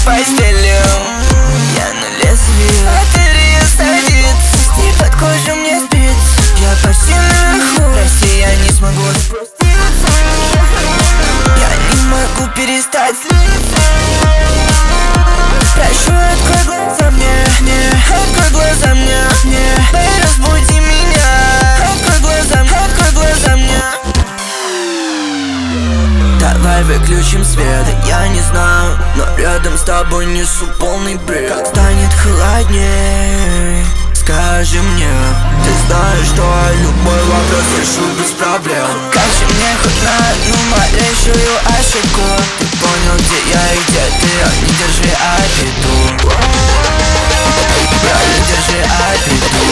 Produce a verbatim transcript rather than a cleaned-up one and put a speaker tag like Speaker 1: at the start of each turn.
Speaker 1: постелью. Я на лезвии, батарея садит, и под кожу мне спится. Я почти наверху, прости, я не смогу спуститься. Я не могу перестать злиться. Прошу, открой глаза мне, мне, открой глаза мне, мне. Эй, разбуди меня, открой глаза, открой глаза мне. Давай выключим свет, я не знаю, но рядом с тобой несу полный бред. Как станет холоднее, скажи мне. Ты знаешь, что я любой вопрос решу без проблем. Укажи мне хоть на одну малейшую ошибку. Ты понял, где я и где ты, не держи обиду. Брат, не держи обиду.